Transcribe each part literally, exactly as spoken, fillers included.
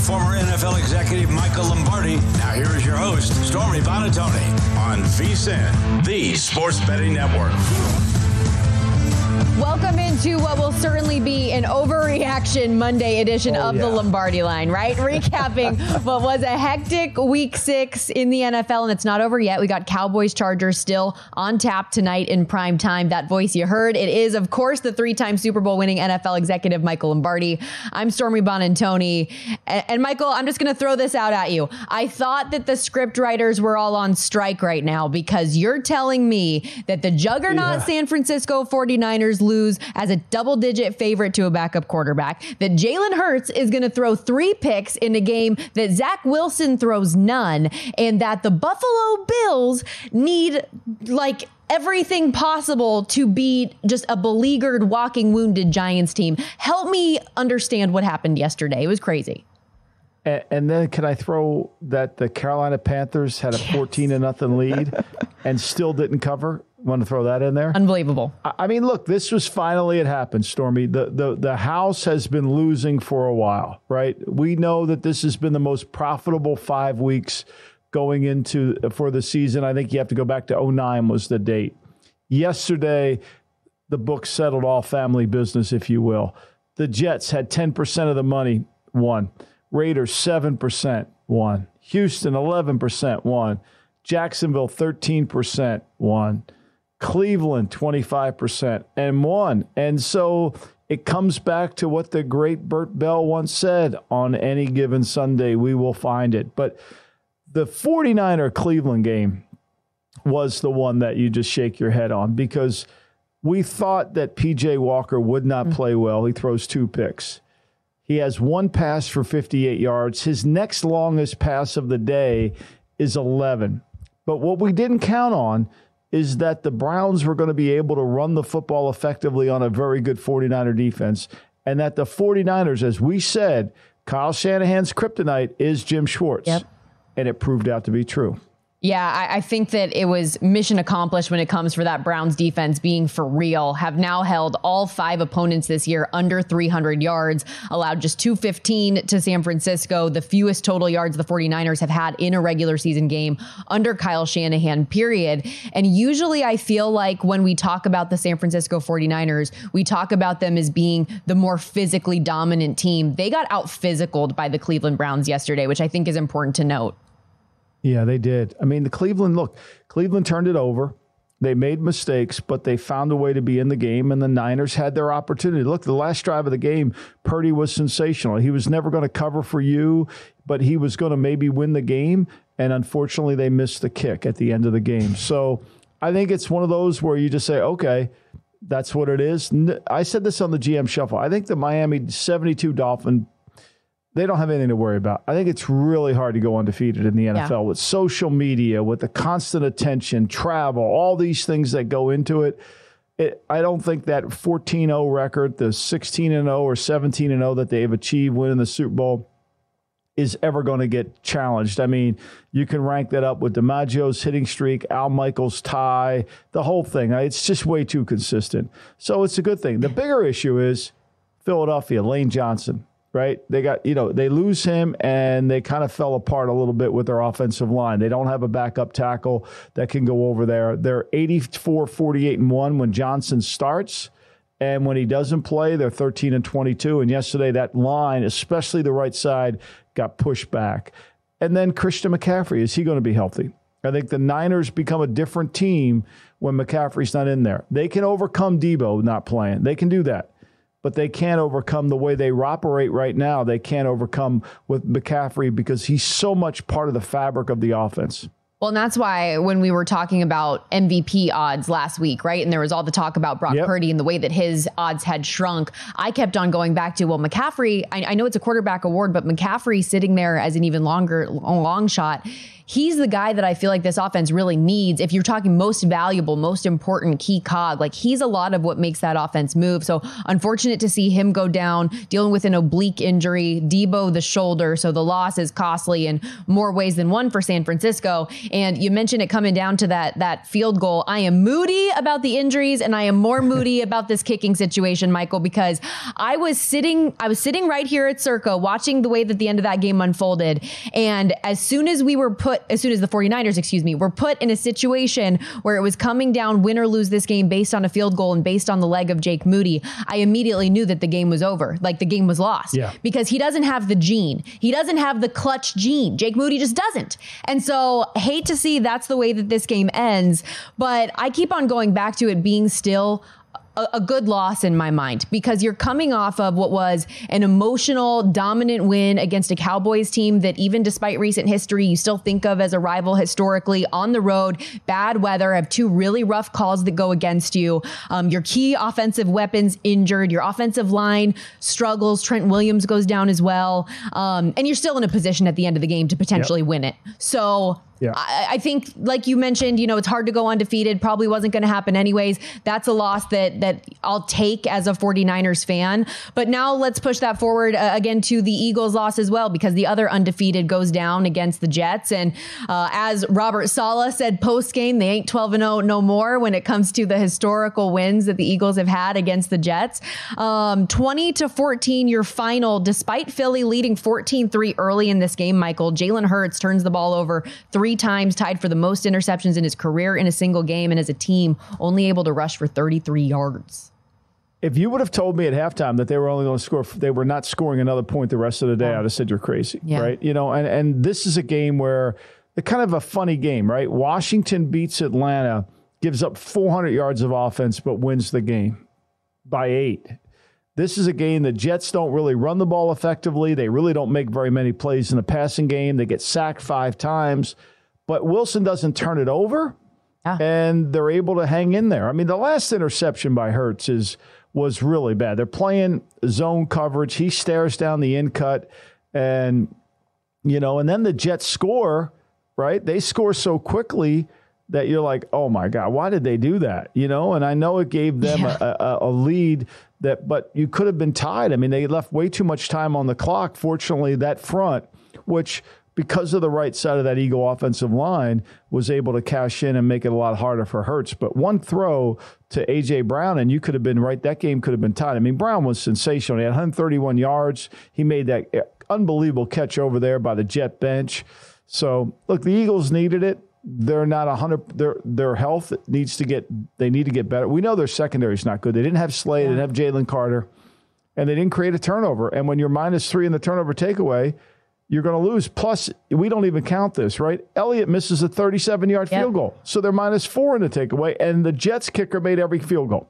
former N F L executive Michael Lombardi. Now here is your host, Stormy Buonantony, on V S I N, the Sports Betting Network. Welcome into what will certainly be an overreaction Monday edition oh, of yeah. the Lombardi Line, right? Recapping what was a hectic week six in the N F L, and it's not over yet. We got Cowboys Chargers still on tap tonight in prime time. That voice you heard, it is, of course, the three-time Super Bowl winning N F L executive Michael Lombardi. I'm Stormy Buonantony. And, and Michael, I'm just going to throw this out at you. I thought that the script writers were all on strike right now because you're telling me that the juggernaut yeah. San Francisco forty-niners lose as a double-digit favorite to a backup quarterback, that Jalen Hurts is going to throw three picks in a game that Zach Wilson throws none, and that the Buffalo Bills need, like, everything possible to beat just a beleaguered, walking, wounded Giants team. Help me understand what happened yesterday. It was crazy. And, and then can I throw that the Carolina Panthers had a yes. fourteen to nothing lead and still didn't cover? Want to throw that in there? Unbelievable. I mean, look, this was finally, it happened, Stormy. The, the, the house has been losing for a while, right? We know that this has been the most profitable five weeks going into for the season. I think you have to go back to oh nine was the date. Yesterday, the book settled all family business, if you will. The Jets had ten percent of the money, won. Raiders, seven percent, won. Houston, eleven percent, won. Jacksonville, thirteen percent, won. Cleveland, twenty-five percent, and won. And so it comes back to what the great Bert Bell once said, on any given Sunday, we will find it. But the forty-niner Cleveland game was the one that you just shake your head on, because we thought that P J Walker would not mm-hmm. play well. He throws two picks. He has one pass for fifty-eight yards. His next longest pass of the day is eleven. But what we didn't count on is that the Browns were going to be able to run the football effectively on a very good forty-niner defense, and that the forty-niners, as we said, Kyle Shanahan's kryptonite is Jim Schwartz. Yep. And it proved out to be true. Yeah, I, I think that it was mission accomplished when it comes for that Browns defense being for real. Have now held all five opponents this year under three hundred yards, allowed just two fifteen to San Francisco, the fewest total yards the forty-niners have had in a regular season game under Kyle Shanahan, period. And usually I feel like when we talk about the San Francisco forty-niners, we talk about them as being the more physically dominant team. They got out-physicaled by the Cleveland Browns yesterday, which I think is important to note. Yeah, they did. I mean, the Cleveland, look, Cleveland turned it over. They made mistakes, but they found a way to be in the game, and the Niners had their opportunity. Look, the last drive of the game, Purdy was sensational. He was never going to cover for you, but he was going to maybe win the game, and unfortunately they missed the kick at the end of the game. So I think it's one of those where you just say, okay, that's what it is. I said this on the G M Shuffle. I think the Miami seventy-two Dolphins, they don't have anything to worry about. I think it's really hard to go undefeated in the N F L yeah. with social media, with the constant attention, travel, all these things that go into it. it I don't think that fourteen oh record, the sixteen and oh or seventeen and oh that they've achieved winning the Super Bowl, is ever going to get challenged. I mean, you can rank that up with DiMaggio's hitting streak, Al Michaels' tie, the whole thing. It's just way too consistent. So it's a good thing. The bigger issue is Philadelphia, Lane Johnson. Right? They got, you know, they lose him and they kind of fell apart a little bit with their offensive line. They don't have a backup tackle that can go over there. They're eighty-four, forty-eight and one when Johnson starts. And when he doesn't play, they're thirteen and twenty-two. And yesterday that line, especially the right side, got pushed back. And then Christian McCaffrey, is he going to be healthy? I think the Niners become a different team when McCaffrey's not in there. They can overcome Debo not playing. They can do that. But they can't overcome the way they operate right now. They can't overcome with McCaffrey because he's so much part of the fabric of the offense. Well, and that's why when we were talking about M V P odds last week, right, and there was all the talk about Brock yep. Purdy and the way that his odds had shrunk, I kept on going back to, well, McCaffrey, I, I know it's a quarterback award, but McCaffrey sitting there as an even longer long shot, he's the guy that I feel like this offense really needs. If you're talking most valuable, most important key cog, like he's a lot of what makes that offense move. So unfortunate to see him go down, dealing with an oblique injury, Debo the shoulder. So the loss is costly in more ways than one for San Francisco. And you mentioned it coming down to that, that field goal. I am moody about the injuries, and I am more moody about this kicking situation, Michael, because I was sitting, I was sitting right here at Circa watching the way that the end of that game unfolded. And as soon as we were put, as soon as the 49ers, excuse me, were put in a situation where it was coming down win or lose this game based on a field goal and based on the leg of Jake Moody, I immediately knew that the game was over. Like the game was lost. Yeah. Because he doesn't have the gene. He doesn't have the clutch gene. Jake Moody just doesn't. And so hate to see that's the way that this game ends, but I keep on going back to it being still a, a good loss in my mind, because you're coming off of what was an emotional, dominant win against a Cowboys team that even despite recent history, you still think of as a rival historically, on the road, bad weather, have two really rough calls that go against you. Um, your key offensive weapons injured, your offensive line struggles. Trent Williams goes down as well. Um, and you're still in a position at the end of the game to potentially yep. win it. So Yeah. I, I think, like you mentioned, you know, it's hard to go undefeated. Probably wasn't going to happen anyways. That's a loss that that I'll take as a 49ers fan. But now let's push that forward uh, again to the Eagles loss as well, because the other undefeated goes down against the Jets. And uh, as Robert Saleh said post game, they ain't twelve and oh no more when it comes to the historical wins that the Eagles have had against the Jets. Um, twenty to fourteen, your final, despite Philly leading fourteen three early in this game, Michael, Jalen Hurts turns the ball over three times, tied for the most interceptions in his career in a single game, and as a team only able to rush for thirty-three yards. If you would have told me at halftime that they were only going to score, they were not scoring another point the rest of the day, I'd have said you're crazy, yeah. right? You know, and, and this is a game where it's kind of a funny game, right? Washington beats Atlanta, gives up four hundred yards of offense, but wins the game by eight. This is a game the Jets don't really run the ball effectively. They really don't make very many plays in the passing game. They get sacked five times. But Wilson doesn't turn it over, ah. and they're able to hang in there. I mean, the last interception by Hurts is was really bad. They're playing zone coverage. He stares down the in cut, and, you know, and then the Jets score, right? They score so quickly that you're like, oh, my God, why did they do that? You know, and I know it gave them yeah. a, a, a lead, that, but you could have been tied. I mean, they left way too much time on the clock. Fortunately, that front, which – because of the right side of that Eagle offensive line, was able to cash in and make it a lot harder for Hurts. But one throw to A J. Brown, and you could have been right. That game could have been tied. I mean, Brown was sensational. He had one hundred thirty-one yards. He made that unbelievable catch over there by the Jet bench. So, look, the Eagles needed it. They're not one hundred. Their their health needs to get. They need to get better. We know their secondary is not good. They didn't have Slade. Yeah. They didn't have Jalen Carter, and they didn't create a turnover. And when you're minus three in the turnover takeaway, you're going to lose. Plus, we don't even count this, right? Elliott misses a thirty-seven-yard yep. field goal. So they're minus four in the takeaway, and the Jets kicker made every field goal.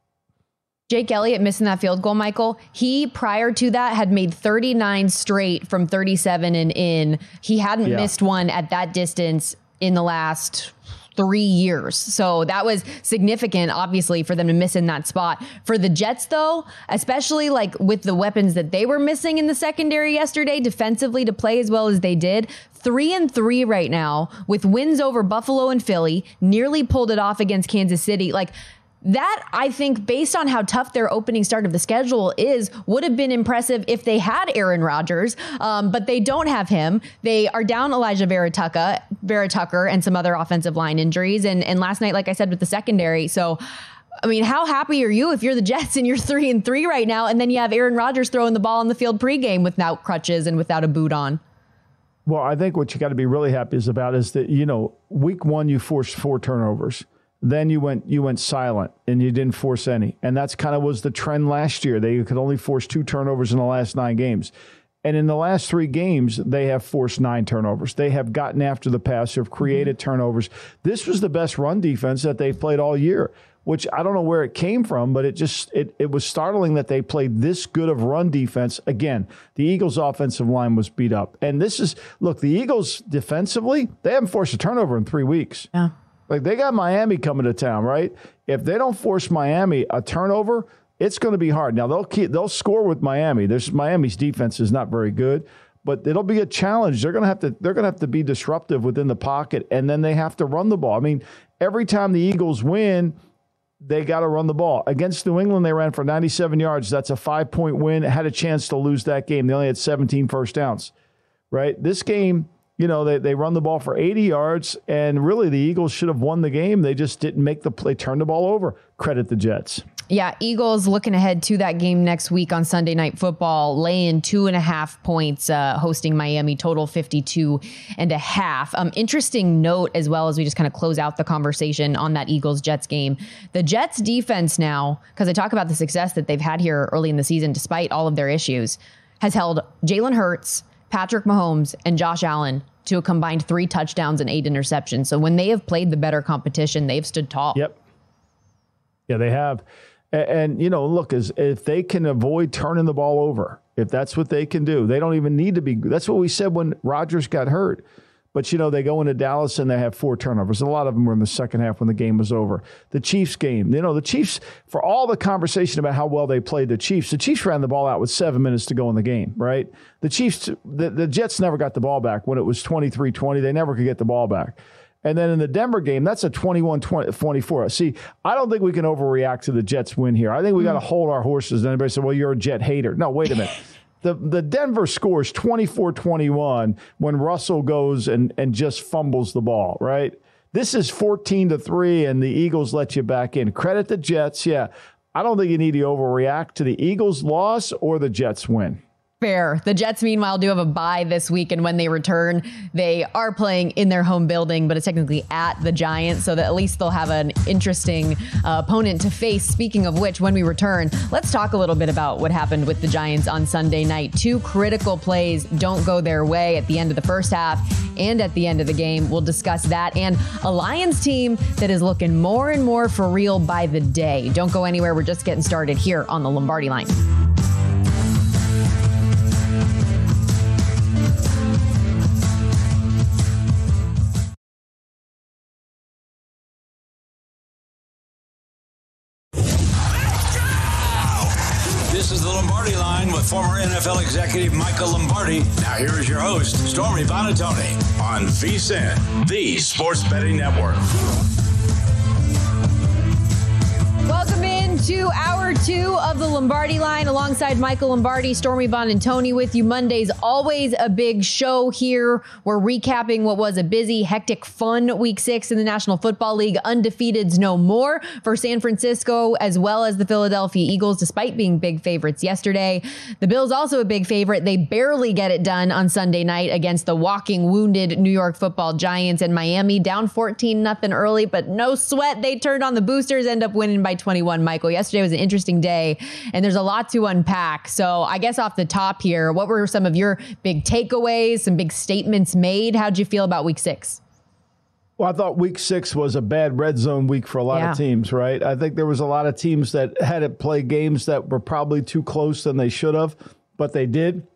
Jake Elliott missing that field goal, Michael. He, prior to that, had made thirty-nine straight from thirty-seven and in. He hadn't yeah. missed one at that distance in the last three years. So that was significant, obviously, for them to miss in that spot. For the Jets, though, especially like with the weapons that they were missing in the secondary yesterday, defensively to play as well as they did, three and three right now with wins over Buffalo and Philly, nearly pulled it off against Kansas City. Like, that, I think, based on how tough their opening start of the schedule is, would have been impressive if they had Aaron Rodgers, um, but they don't have him. They are down Elijah Vera Tucker, Vera Tucker and some other offensive line injuries. And, and last night, like I said, with the secondary. So, I mean, how happy are you if you're the Jets and you're three and three right now, and then you have Aaron Rodgers throwing the ball on the field pregame without crutches and without a boot on? Well, I think what you got to be really happy is about is that, you know, week one, you forced four turnovers. Then you went you went silent and you didn't force any. And that's kind of was the trend last year. They could only force two turnovers in the last nine games. And in the last three games, they have forced nine turnovers. They have gotten after the passer, have created mm-hmm. turnovers. This was the best run defense that they've played all year, which I don't know where it came from, but it just it, it was startling that they played this good of run defense. Again, the Eagles' offensive line was beat up. And this is, look, the Eagles defensively, they haven't forced a turnover in three weeks. Yeah. Like, they got Miami coming to town, right? If they don't force Miami a turnover, it's going to be hard. Now, they'll keep, they'll score with Miami. There's Miami's defense is not very good, but it'll be a challenge. They're going to have to they're going to have to be disruptive within the pocket, and then they have to run the ball. I mean, every time the Eagles win, they got to run the ball. Against New England, they ran for ninety-seven yards. That's a five-point win. Had a chance to lose that game. They only had seventeen first downs, right? This game, You know, they, they run the ball for eighty yards, and really the Eagles should have won the game. They just didn't make the play, turn the ball over. Credit the Jets. Yeah, Eagles looking ahead to that game next week on Sunday Night Football, laying two and a half points, uh, hosting Miami, total fifty-two and a half. Um, interesting note as well as we just kind of close out the conversation on that Eagles-Jets game. The Jets defense now, because I talk about the success that they've had here early in the season, despite all of their issues, has held Jalen Hurts, Patrick Mahomes, and Josh Allen to a combined three touchdowns and eight interceptions. So when they have played the better competition, they've stood tall. Yep. Yeah, they have. And, and you know, look, as if they can avoid turning the ball over, if that's what they can do, they don't even need to be. That's what we said when Rodgers got hurt. But, you know, they go into Dallas and they have four turnovers. A lot of them were in the second half when the game was over. The Chiefs game, you know, the Chiefs, for all the conversation about how well they played the Chiefs, the Chiefs ran the ball out with seven minutes to go in the game, right? The Chiefs, the, the Jets never got the ball back when it was twenty-three twenty. They never could get the ball back. And then in the Denver game, that's a twenty-one twenty-four. See, I don't think we can overreact to the Jets win here. I think we got to hold our horses. And everybody said, well, you're a Jet hater. No, wait a minute. The the Denver scores twenty-four twenty-one when Russell goes and, and just fumbles the ball, right? This is fourteen to three, and the Eagles let you back in. Credit the Jets, yeah. I don't think you need to overreact to the Eagles' loss or the Jets' win. Fair. The Jets, meanwhile, do have a bye this week, and when they return, they are playing in their home building, but it's technically at the Giants, so that at least they'll have an interesting uh, opponent to face. Speaking of which, when we return, let's talk a little bit about what happened with the Giants on Sunday night. Two critical plays don't go their way at the end of the first half and at the end of the game. We'll discuss that and a Lions team that is looking more and more for real by the day. Don't go anywhere. We're just getting started here on the Lombardi Line. This is the Lombardi Line with former N F L executive Michael Lombardi. Now here is your host, Stormy Buonantony, on VSiN, the Sports Betting Network. Welcome into hour two of the Lombardi Line alongside Michael Lombardi, Stormy Buonantony with you. Monday's always a big show here. We're recapping what was a busy, hectic, fun week six in the National Football League. Undefeateds no more for San Francisco as well as the Philadelphia Eagles, despite being big favorites yesterday. The Bills also a big favorite. They barely get it done on Sunday night against the walking, wounded New York Football Giants, and Miami down fourteen nothing early, but no sweat. They turned on the boosters, end up winning by twenty-one, Michael. Yesterday was an interesting day, and there's a lot to unpack. So I guess off the top here, what were some of your big takeaways, some big statements made? How'd you feel about week six? Well, I thought week six was a bad red zone week for a lot yeah. of teams, right? I think there was a lot of teams that had to play games that were probably too close than they should have, but they did.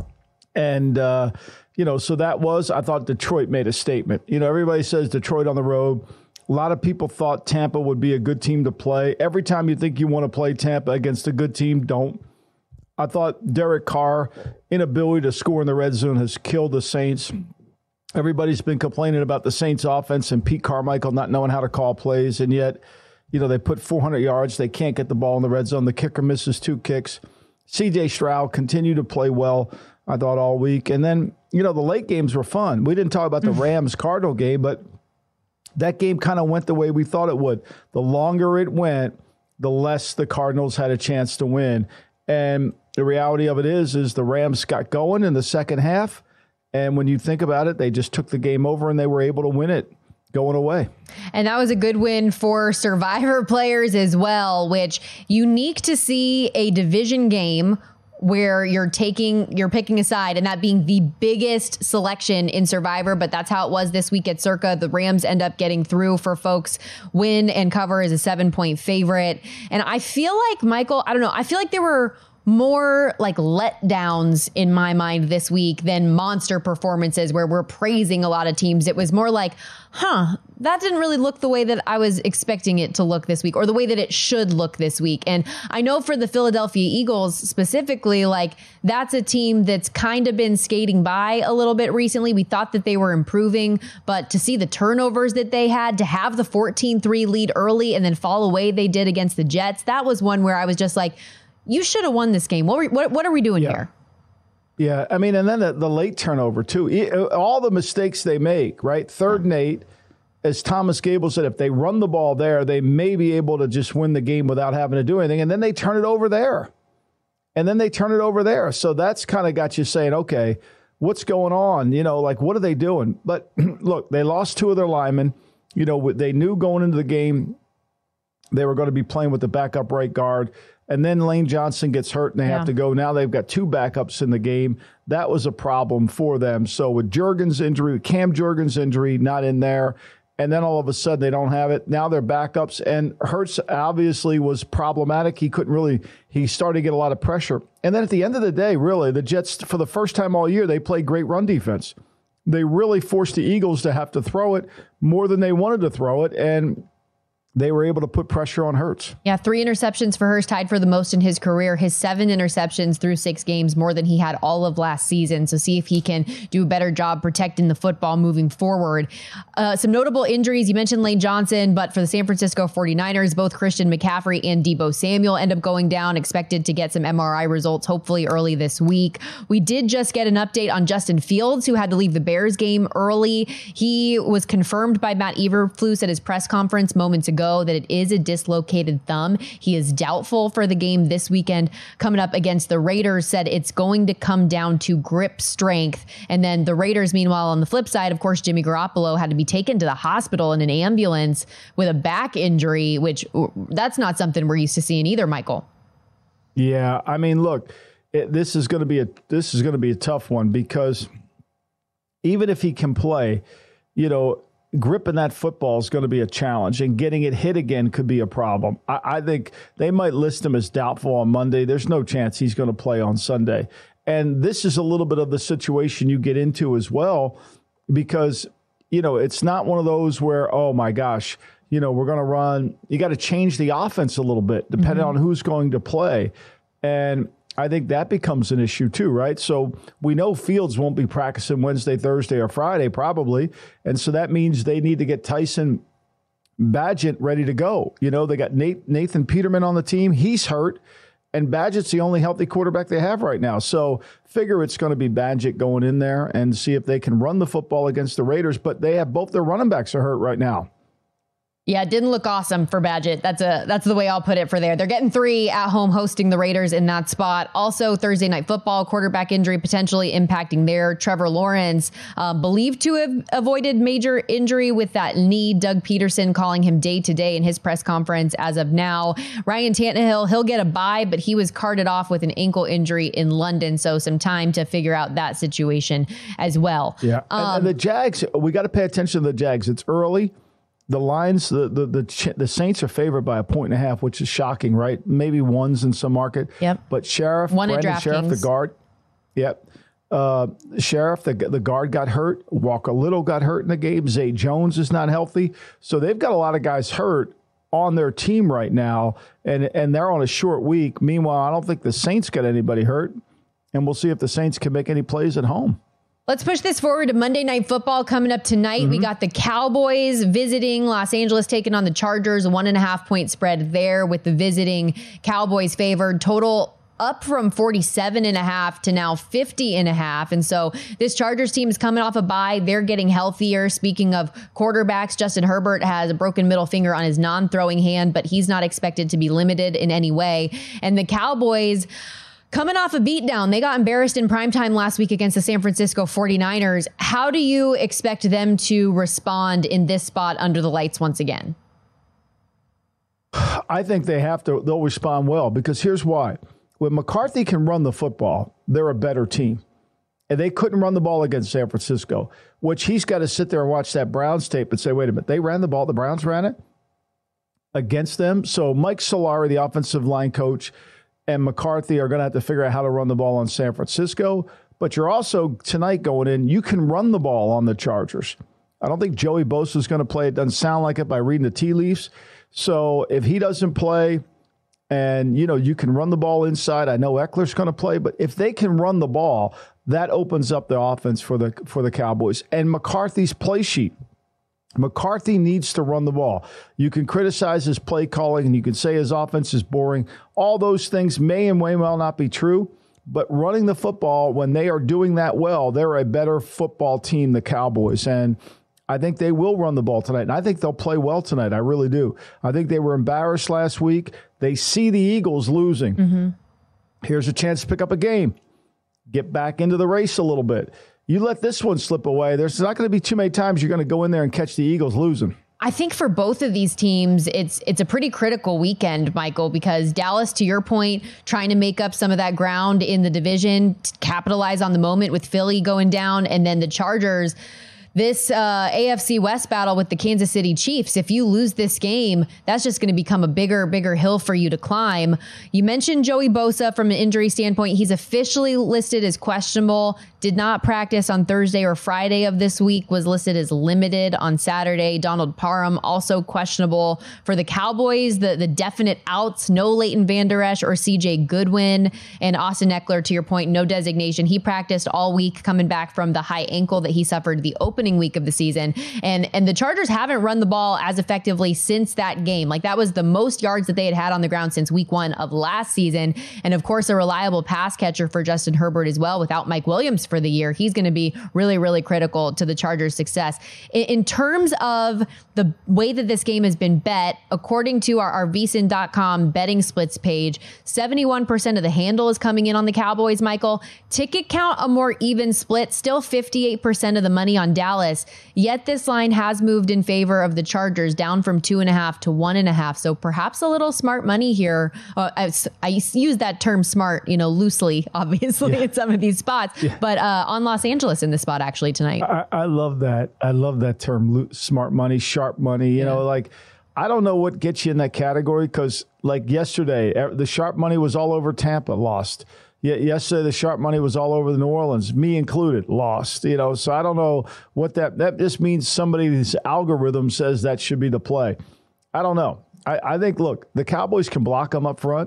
And, uh, you know, so that was, I thought Detroit made a statement. You know, everybody says Detroit on the road. A lot of people thought Tampa would be a good team to play. Every time you think you want to play Tampa against a good team, don't. I thought Derek Carr's inability to score in the red zone has killed the Saints. Everybody's been complaining about the Saints offense and Pete Carmichael not knowing how to call plays, and yet, you know, they put four hundred yards. They can't get the ball in the red zone. The kicker misses two kicks. C J Stroud continued to play well, I thought, all week. And then, you know, the late games were fun. We didn't talk about the Rams-Cardinal game, but that game kind of went the way we thought it would. The longer it went, the less the Cardinals had a chance to win. And the reality of it is, is the Rams got going in the second half. And when you think about it, they just took the game over and they were able to win it going away. And that was a good win for Survivor players as well, which unique to see a division game where you're taking, you're picking a side, and that being the biggest selection in Survivor, but that's how it was this week at Circa. The Rams end up getting through for folks. Win and cover as a seven-point favorite. And I feel like, Michael, I don't know, I feel like there were more like letdowns in my mind this week than monster performances where we're praising a lot of teams. It was more like, huh, that didn't really look the way that I was expecting it to look this week, or the way that it should look this week. And I know for the Philadelphia Eagles specifically, like that's a team that's kind of been skating by a little bit recently. We thought that they were improving, but to see the turnovers that they had, to have the fourteen three lead early and then fall away they did against the Jets, that was one where I was just like, you should have won this game. What, were, what, what are we doing yeah. here? Yeah, I mean, and then the, the late turnover, too. All the mistakes they make, right? Third and eight, as Thomas Gable said, if they run the ball there, they may be able to just win the game without having to do anything. And then they turn it over there. And then they turn it over there. So that's kind of got you saying, okay, what's going on? You know, like, what are they doing? But look, they lost two of their linemen. You know, they knew going into the game they were going to be playing with the backup right guard. And then Lane Johnson gets hurt and they yeah. have to go. Now they've got two backups in the game. That was a problem for them. So with Jurgens' injury, Cam Jurgens' injury not in there, and then all of a sudden they don't have it. Now they're backups. And Hurts obviously was problematic. He couldn't really – he started to get a lot of pressure. And then at the end of the day, really, the Jets, for the first time all year, they played great run defense. They really forced the Eagles to have to throw it more than they wanted to throw it. And – they were able to put pressure on Hurts. Yeah, three interceptions for Hurts, tied for the most in his career. His seven interceptions through six games, more than he had all of last season. So see if he can do a better job protecting the football moving forward. Uh, some notable injuries. You mentioned Lane Johnson, but for the San Francisco forty-niners, both Christian McCaffrey and Deebo Samuel end up going down, expected to get some M R I results hopefully early this week. We did just get an update on Justin Fields, who had to leave the Bears game early. He was confirmed by Matt Eberflus at his press conference moments ago that it is a dislocated thumb. He is doubtful for the game this weekend coming up against the Raiders, said it's going to come down to grip strength. And then the Raiders, meanwhile, on the flip side, of course, Jimmy Garoppolo had to be taken to the hospital in an ambulance with a back injury, which that's not something we're used to seeing either, Michael. Yeah, I mean, look, it, this is going to be a this is going to be a tough one because even if he can play, you know, gripping that football is going to be a challenge, and getting it hit again could be a problem. I, I think they might list him as doubtful on Monday. There's no chance he's going to play on Sunday. And this is a little bit of the situation you get into as well, because, you know, it's not one of those where, oh, my gosh, you know, we're going to run. You got to change the offense a little bit depending mm-hmm. on who's going to play. And I think that becomes an issue too, right? So we know Fields won't be practicing Wednesday, Thursday, or Friday probably. And so that means they need to get Tyson Bagent ready to go. You know, they got Nate, Nathan Peterman on the team. He's hurt. And Bagent's the only healthy quarterback they have right now. So figure it's going to be Bagent going in there and see if they can run the football against the Raiders. But they have both their running backs are hurt right now. Yeah, it didn't look awesome for Bagent. That's a that's the way I'll put it for there. They're getting three at home hosting the Raiders in that spot. Also, Thursday Night Football, quarterback injury potentially impacting there. Trevor Lawrence, uh, believed to have avoided major injury with that knee. Doug Peterson calling him day-to-day in his press conference as of now. Ryan Tannehill, he'll get a bye, but he was carted off with an ankle injury in London, so some time to figure out that situation as well. Yeah, um, and, and the Jags, we got to pay attention to the Jags. It's early. The lines, the, the the the Saints are favored by a point and a half, which is shocking, right? Maybe ones in some market. Yep. But Sheriff, One Brandon Sheriff, the guard. Yep. Uh, Sheriff, the the guard got hurt. Walker Little got hurt in the game. Zay Jones is not healthy. So they've got a lot of guys hurt on their team right now, and and they're on a short week. Meanwhile, I don't think the Saints got anybody hurt, and we'll see if the Saints can make any plays at home. Let's push this forward to Monday Night Football coming up tonight. Mm-hmm. We got the Cowboys visiting Los Angeles, taking on the Chargers. One and a half point spread there with the visiting Cowboys favored. Total up from forty-seven and a half to now fifty and a half. And so this Chargers team is coming off a bye. They're getting healthier. Speaking of quarterbacks, Justin Herbert has a broken middle finger on his non-throwing hand, but he's not expected to be limited in any way. And the Cowboys, coming off a beatdown, they got embarrassed in primetime last week against the San Francisco forty-niners. How do you expect them to respond in this spot under the lights once again? I think they have to, they'll respond well, because here's why. When McCarthy can run the football, they're a better team. And they couldn't run the ball against San Francisco, which he's got to sit there and watch that Browns tape and say, wait a minute, they ran the ball, the Browns ran it against them. So Mike Solari, the offensive line coach, and McCarthy are going to have to figure out how to run the ball on San Francisco. But you're also, tonight going in, you can run the ball on the Chargers. I don't think Joey Bosa is going to play. It doesn't sound like it by reading the tea leaves. So if he doesn't play, and, you know, you can run the ball inside, I know Eckler's going to play, but if they can run the ball, that opens up the offense for the for the Cowboys. And McCarthy's play sheet. McCarthy needs to run the ball. You can criticize his play calling, and you can say his offense is boring. All those things may and may well not be true, But running the football, when they are doing that well, they're a better football team, the Cowboys. And I think they will run the ball tonight. And I think they'll play well tonight. I really do. I think they were embarrassed last week. They see the Eagles losing. Mm-hmm. Here's a chance to pick up a game. Get back into the race a little bit. You let this one slip away, there's not going to be too many times you're going to go in there and catch the Eagles losing. I think for both of these teams, it's it's a pretty critical weekend, Michael, because Dallas, to your point, trying to make up some of that ground in the division, to capitalize on the moment with Philly going down, and then the Chargers. This uh, A F C West battle with the Kansas City Chiefs, if you lose this game, that's just going to become a bigger, bigger hill for you to climb. You mentioned Joey Bosa from an injury standpoint. He's officially listed as questionable, did not practice on Thursday or Friday of this week, was listed as limited on Saturday. Donald Parham, also questionable. For the Cowboys, the, the definite outs, no Leighton Vander Esch or C J Goodwin. And Austin Eckler, to your point, no designation. He practiced all week coming back from the high ankle that he suffered the opening week of the season. And and the Chargers haven't run the ball as effectively since that game. Like, that was the most yards that they had had on the ground since week one of last season. And of course, a reliable pass catcher for Justin Herbert as well. Without Mike Williams for the year, he's going to be really, really critical to the Chargers' success. In, in terms of the way that this game has been bet, according to our, our V S I N dot com betting splits page, seventy-one percent of the handle is coming in on the Cowboys, Michael. Ticket count, a more even split, still fifty-eight percent of the money on Dallas. Yet this line has moved in favor of the Chargers, down from two and a half to one and a half. So perhaps a little smart money here. Uh, I, I use that term smart, you know, loosely, obviously, yeah. in some of these spots, yeah. but uh, on Los Angeles in this spot actually tonight. I, I love that. I love that term, smart money, sharp money. You yeah. know, like, I don't know what gets you in that category, because like yesterday, the sharp money was all over Tampa, lost. Yeah, yesterday the sharp money was all over the New Orleans, me included, lost. You know, so I don't know what that that just means. Somebody's algorithm says that should be the play. I don't know. I, I think, look, the Cowboys can block them up front,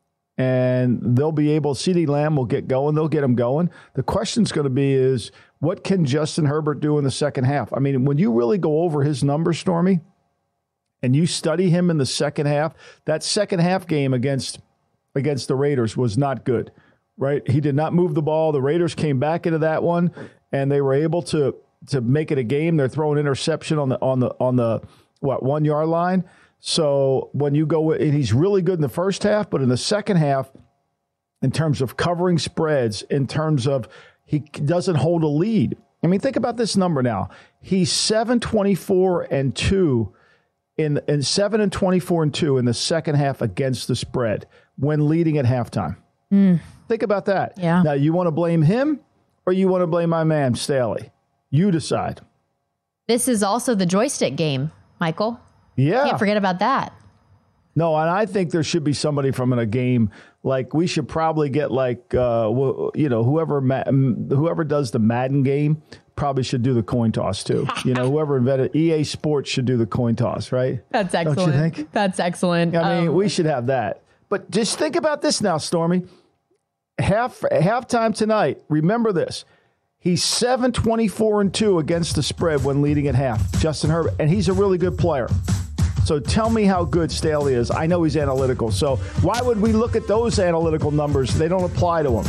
and they'll be able. CeeDee Lamb will get going. They'll get them going. The question's going to be is, what can Justin Herbert do in the second half? I mean, when you really go over his numbers, Stormy, and you study him in the second half, that second half game against against the Raiders was not good. Right, he did not move the ball. The Raiders came back into that one, and they were able to to make it a game. They're throwing interception on the on the on the what one yard line. So when you go, and he's really good in the first half, but in the second half, in terms of covering spreads, in terms of he doesn't hold a lead. I mean, think about this number now. He's seven twenty-four and two in in seven and twenty-four and two in the second half against the spread when leading at halftime. Mm. Think about that. Yeah. Now, you want to blame him or you want to blame my man, Staley? You decide. This is also the joystick game, Michael. Yeah. Can't forget about that. No, and I think there should be somebody from in a game. Like, we should probably get, like, uh, you know, whoever whoever does the Madden game probably should do the coin toss, too. You know, whoever invented E A Sports should do the coin toss, right? That's excellent. Don't you think? That's excellent. I mean, um, we should have that. But just think about this now, Stormy. Half halftime tonight. Remember this: he's seven twenty-four and two against the spread when leading at half. Justin Herbert, and he's a really good player. So tell me how good Staley is. I know he's analytical. So why would we look at those analytical numbers? They don't apply to him.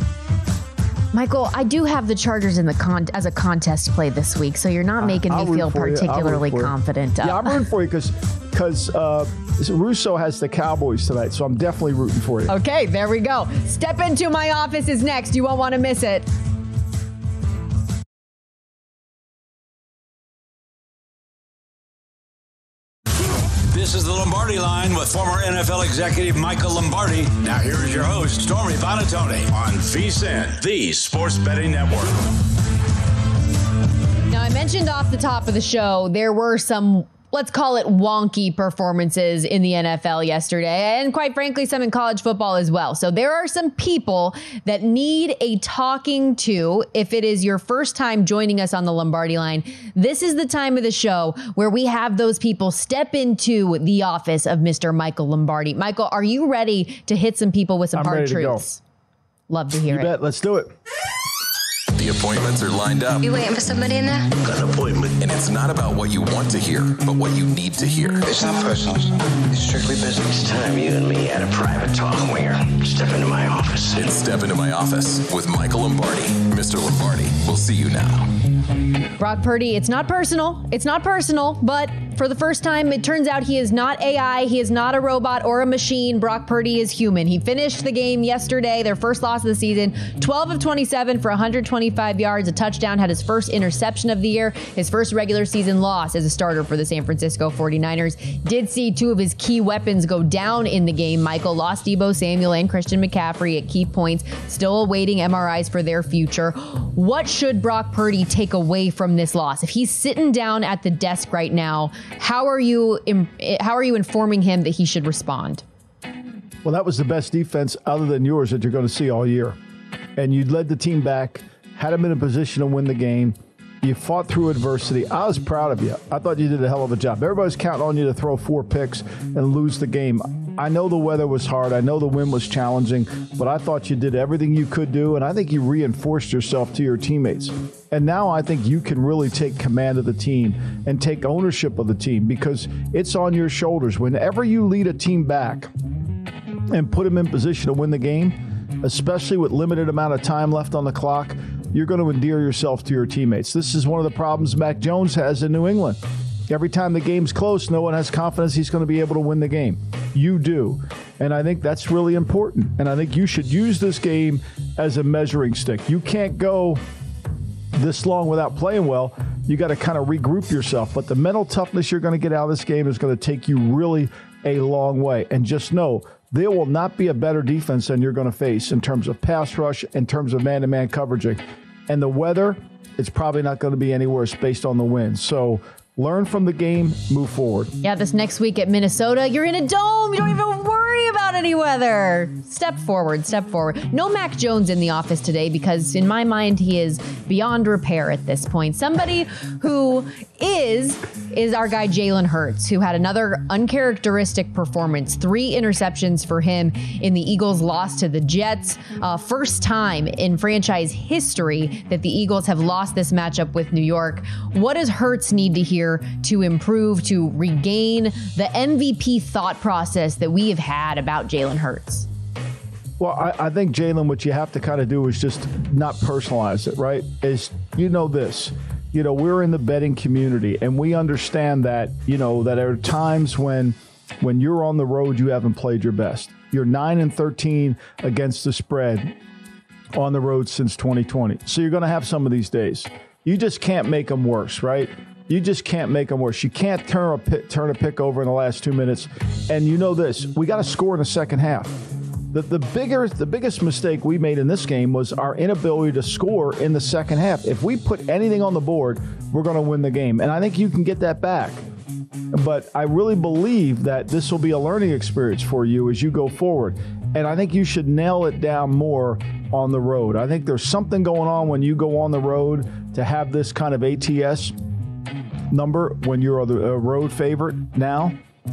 Michael, I do have the Chargers in the con- as a contest play this week, so you're not making I'll me feel particularly confident. Yeah, I'm rooting for you because because uh, Russo has the Cowboys tonight, so I'm definitely rooting for you. Okay, there we go. Step Into My Office is next. You won't want to miss it. This is the Lombardi Line with former N F L executive Michael Lombardi. Now here is your host, Stormy Buonantony, on V S I N, the Sports Betting Network. Now, I mentioned off the top of the show, there were some, let's call it wonky performances in the N F L yesterday, and quite frankly, some in college football as well. So there are some people that need a talking to. If it is your first time joining us on the Lombardi Line, this is the time of the show where we have those people step into the office of Mister Michael Lombardi. Michael, are you ready to hit some people with some I'm hard ready truths? To go. Love to hear you it. You bet. Let's do it. The The appointments are lined up. You waiting for somebody in there? Got an appointment. And it's not about what you want to hear, but what you need to hear. It's not personal. It's strictly business. It's time you and me had a private talk, Winger. Step into my office. It's Step Into My Office with Michael Lombardi. Mister Lombardi, we'll see you now. Brock Purdy, it's not personal. It's not personal, but for the first time, it turns out he is not A I. He is not a robot or a machine. Brock Purdy is human. He finished the game yesterday, their first loss of the season, twelve of twenty-seven for one hundred twenty-five yards, a touchdown, had his first interception of the year, his first regular season loss as a starter for the San Francisco forty-niners. Did see two of his key weapons go down in the game. Michael lost Deebo Samuel and Christian McCaffrey at key points, still awaiting M R Is for their future. What should Brock Purdy take away from this loss? If he's sitting down at the desk right now, how are you how are you informing him that he should respond? Well, that was the best defense other than yours that you're going to see all year. And you led the team back, had them in a position to win the game. You fought through adversity. I was proud of you. I thought you did a hell of a job. Everybody's counting on you to throw four picks and lose the game. I know the weather was hard. I know the wind was challenging, but I thought you did everything you could do, and I think you reinforced yourself to your teammates. And now I think you can really take command of the team and take ownership of the team because it's on your shoulders. Whenever you lead a team back and put them in position to win the game, especially with limited amount of time left on the clock, you're going to endear yourself to your teammates. This is one of the problems Mac Jones has in New England. Every time the game's close, no one has confidence he's going to be able to win the game. You do. And I think that's really important. And I think you should use this game as a measuring stick. You can't go this long without playing well. You got to kind of regroup yourself. But the mental toughness you're going to get out of this game is going to take you really a long way. And just know, there will not be a better defense than you're going to face in terms of pass rush, in terms of man-to-man coveraging. And the weather, it's probably not going to be any worse based on the wind. So learn from the game, move forward. Yeah, this next week at Minnesota, you're in a dome. You don't even worry about any weather. Step forward, step forward. No Mac Jones in the office today because in my mind, he is beyond repair at this point. Somebody who is, is our guy Jalen Hurts, who had another uncharacteristic performance. Three interceptions for him in the Eagles' loss to the Jets. Uh, first time in franchise history that the Eagles have lost this matchup with New York. What does Hurts need to hear to improve, to regain the M V P thought process that we have had about Jalen Hurts? Well, I, I think, Jalen, what you have to kind of do is just not personalize it, right? Is, you know this. You know, we're in the betting community, and we understand that, you know, that there are times when when you're on the road, you haven't played your best. You're nine and thirteen against the spread on the road since twenty twenty. So you're going to have some of these days. You just can't make them worse, right? You just can't make them worse. You can't turn a pick, turn a pick over in the last two minutes. And you know this, we got to score in the second half. The, the bigger, the biggest mistake we made in this game was our inability to score in the second half. If we put anything on the board, we're going to win the game. And I think you can get that back. But I really believe that this will be a learning experience for you as you go forward. And I think you should nail it down more on the road. I think there's something going on when you go on the road to have this kind of A T S number when you're a road favorite now.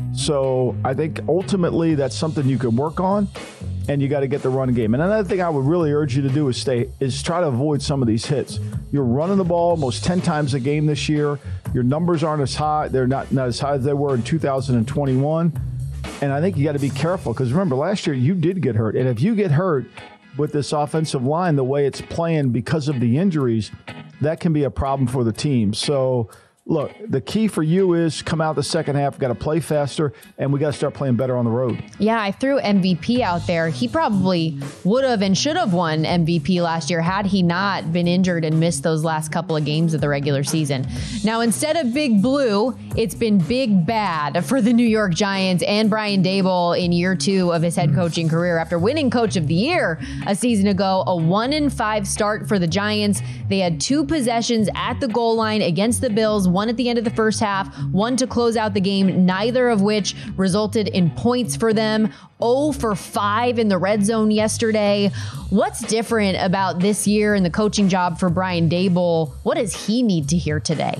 So I think ultimately that's something you can work on, and you got to get the run game. And another thing I would really urge you to do is stay is try to avoid some of these hits. You're running the ball almost ten times a game this year. Your numbers aren't as high. They're not, not as high as they were in two thousand twenty-one. And I think you got to be careful because remember, last year you did get hurt. And if you get hurt with this offensive line, the way it's playing because of the injuries, that can be a problem for the team. So look, the key for you is come out the second half, got to play faster, and we got to start playing better on the road. Yeah, I threw M V P out there. He probably would have and should have won M V P last year had he not been injured and missed those last couple of games of the regular season. Now, instead of Big Blue, it's been Big Bad for the New York Giants and Brian Daboll in year two of his head coaching career. After winning Coach of the Year a season ago, a one and five start for the Giants. They had two possessions at the goal line against the Bills, one at the end of the first half, one to close out the game, neither of which resulted in points for them. oh for five in the red zone yesterday. What's different about this year and the coaching job for Brian Daboll? What does he need to hear today?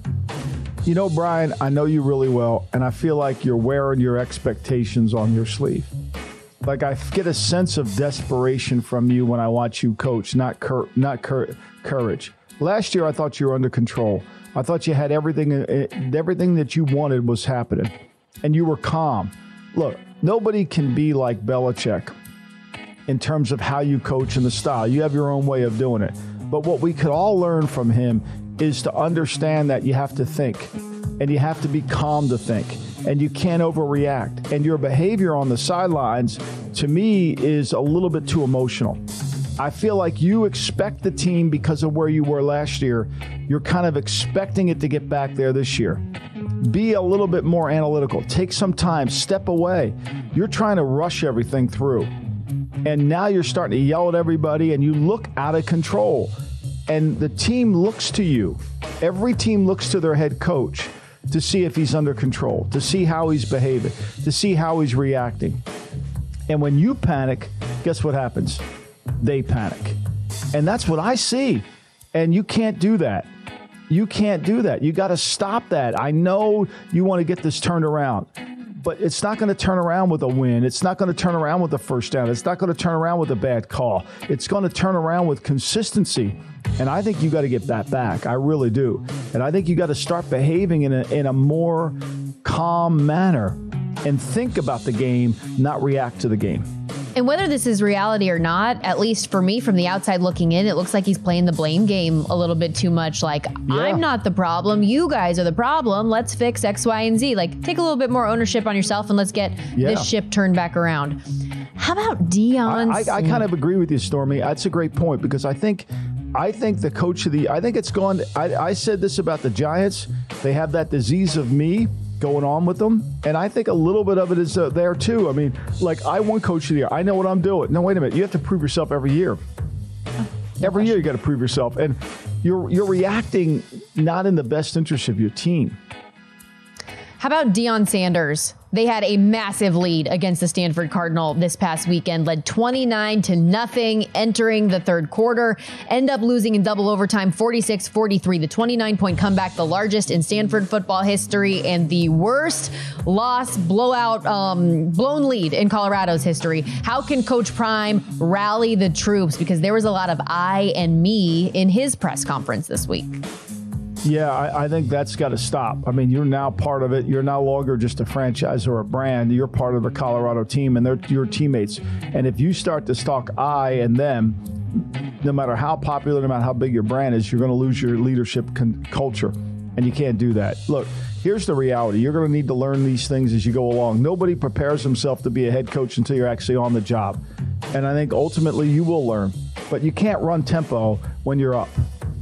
You know, Brian, I know you really well, and I feel like you're wearing your expectations on your sleeve. Like, I get a sense of desperation from you when I watch you coach, not cur- not cur- courage. Last year, I thought you were under control. I thought you had everything, everything that you wanted was happening, and you were calm. Look, nobody can be like Belichick in terms of how you coach and the style. You have your own way of doing it. But what we could all learn from him is to understand that you have to think, and you have to be calm to think, and you can't overreact. And your behavior on the sidelines, to me, is a little bit too emotional. I feel like you expect the team, because of where you were last year, you're kind of expecting it to get back there this year. Be a little bit more analytical. Take some time. Step away. You're trying to rush everything through. And now you're starting to yell at everybody, and you look out of control. And the team looks to you. Every team looks to their head coach to see if he's under control, to see how he's behaving, to see how he's reacting. And when you panic, guess what happens? They panic. And that's what I see. And you can't do that. You can't do that. You got to stop that. I know you want to get this turned around, but it's not going to turn around with a win. It's not going to turn around with a first down. It's not going to turn around with a bad call. It's going to turn around with consistency. And I think you got to get that back. I really do. And I think you got to start behaving in a, in a more calm manner and think about the game, not react to the game. And whether this is reality or not, at least for me from the outside looking in, it looks like he's playing the blame game a little bit too much. Like, yeah. I'm not the problem. You guys are the problem. Let's fix X, Y, and Z. Like, take a little bit more ownership on yourself and let's get yeah. this ship turned back around. How about Deion? I, I, I kind of agree with you, Stormy. That's a great point, because I think I think the coach of the I think it's gone. I, I said this about the Giants. They have that disease of me going on with them. And I think a little bit of it is uh, there too. I mean, like, I won coach of the year. I know what I'm doing. No, wait a minute. You have to prove yourself every year. Oh, every year you got to prove yourself. And you're you're reacting not in the best interest of your team. How about Deion Sanders? They had a massive lead against the Stanford Cardinal this past weekend, led twenty-nine to nothing entering the third quarter, end up losing in double overtime forty-six forty-three. The twenty-nine point comeback, the largest in Stanford football history and the worst loss, blowout, um, blown lead in Colorado's history. How can Coach Prime rally the troops? Because there was a lot of I and me in his press conference this week. Yeah, I, I think that's got to stop. I mean, you're now part of it. You're no longer just a franchise or a brand. You're part of the Colorado team, and they're your teammates. And if you start to talk I and them, no matter how popular, no matter how big your brand is, you're going to lose your leadership con- culture, and you can't do that. Look, here's the reality. You're going to need to learn these things as you go along. Nobody prepares himself to be a head coach until you're actually on the job. And I think ultimately you will learn. But you can't run tempo when you're up.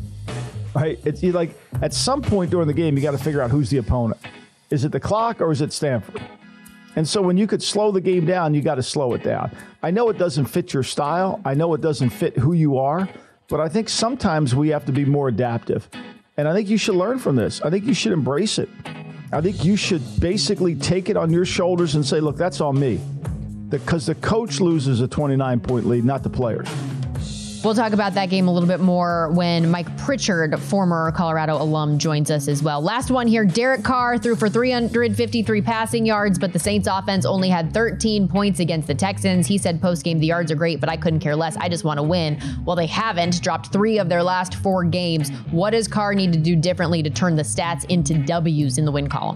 Right? It's like at some point during the game, you got to figure out who's the opponent. Is it the clock or is it Stanford? And so when you could slow the game down, you got to slow it down. I know it doesn't fit your style. I know it doesn't fit who you are. But I think sometimes we have to be more adaptive. And I think you should learn from this. I think you should embrace it. I think you should basically take it on your shoulders and say, look, that's on me. Because the coach loses a twenty-nine point lead, not the players. We'll talk about that game a little bit more when Mike Pritchard, former Colorado alum, joins us as well. Last one here, Derek Carr threw for three hundred fifty-three passing yards, but the Saints offense only had thirteen points against the Texans. He said post-game, the yards are great, but I couldn't care less. I just want to win. Well, they haven't, dropped three of their last four games. What does Carr need to do differently to turn the stats into W's in the win column?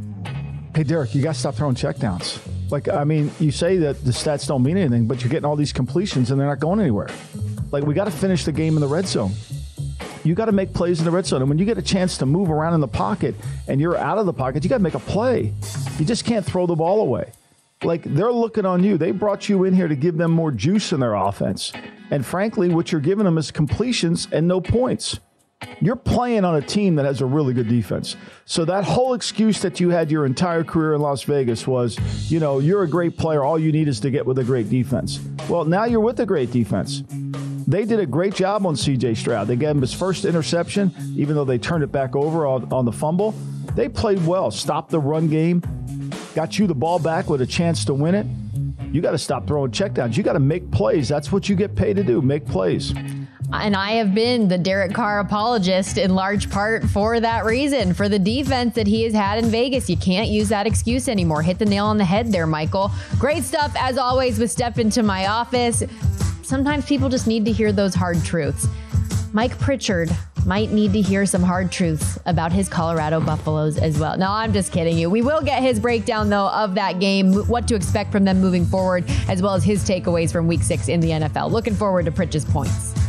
Hey, Derek, you got to stop throwing checkdowns. Like, I mean, you say that the stats don't mean anything, but you're getting all these completions and they're not going anywhere. Like, we got to finish the game in the red zone. You got to make plays in the red zone. And when you get a chance to move around in the pocket and you're out of the pocket, you got to make a play. You just can't throw the ball away. Like, they're looking on you. They brought you in here to give them more juice in their offense. And frankly, what you're giving them is completions and no points. You're playing on a team that has a really good defense. So that whole excuse that you had your entire career in Las Vegas was, you know, you're a great player. All you need is to get with a great defense. Well, now you're with a great defense. They did a great job on C J Stroud. They gave him his first interception, even though they turned it back over on, on the fumble. They played well, stopped the run game, got you the ball back with a chance to win it. You got to stop throwing checkdowns. You got to make plays. That's what you get paid to do, make plays. And I have been the Derek Carr apologist in large part for that reason, for the defense that he has had in Vegas. You can't use that excuse anymore. Hit the nail on the head there, Michael. Great stuff, as always, with Step Into My Office. Sometimes people just need to hear those hard truths. Mike Pritchard might need to hear some hard truths about his Colorado Buffaloes as well. No, I'm just kidding you. We will get his breakdown, though, of that game, what to expect from them moving forward, as well as his takeaways from week six in the N F L. Looking forward to Pritch's points.